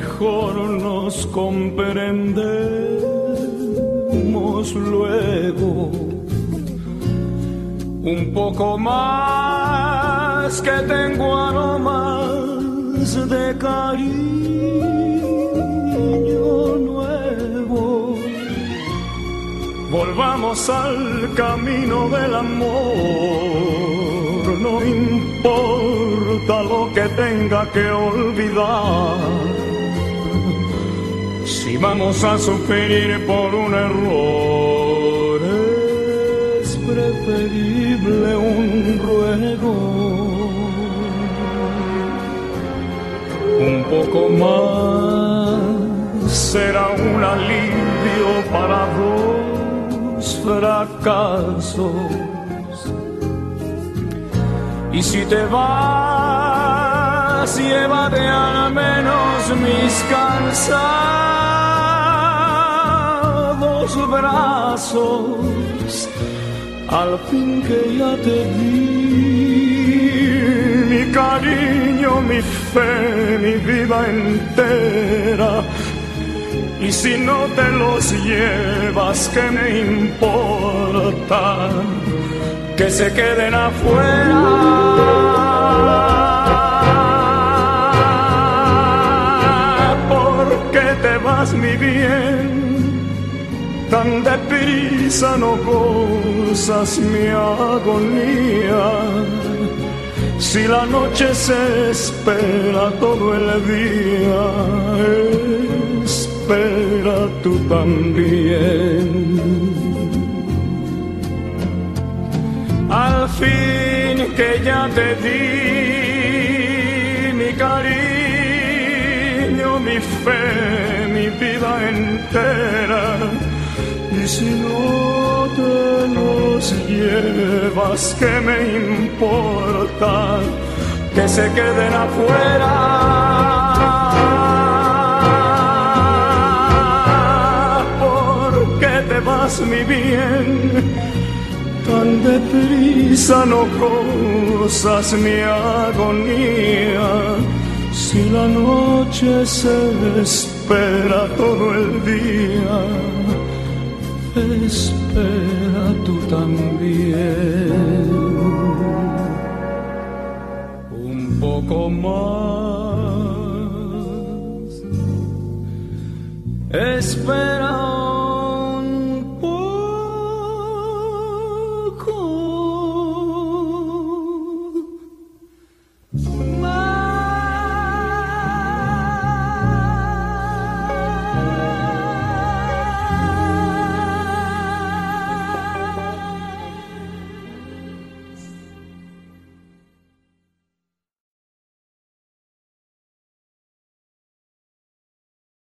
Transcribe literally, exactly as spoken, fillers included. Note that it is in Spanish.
mejor nos comprendemos luego. Un poco más que tengo aromas de cariño nuevo. Volvamos al camino del amor, no importa lo que tenga que olvidar. Si vamos a sufrir por un error, es preferible un ruego. Un poco más será un alivio para dos fracasos. Y si te vas, llévate al menos mis cansados brazos. Al fin que ya te di mi cariño, mi fe, mi vida entera. Y si no te los llevas, ¿qué me importa? Que se queden afuera. ¿Por qué te vas, mi bien? Tan deprisa no gozas mi agonía. Si la noche se espera todo el día, espera tú también. Al fin que ya te di mi cariño, mi fe, mi vida entera. Y si no te los llevas, ¿qué me importa? Que se queden afuera. ¿Por qué te vas, mi bien? Tan deprisa no gozas mi agonía. Si la noche se espera todo el día, espera tú también. Un poco más, espera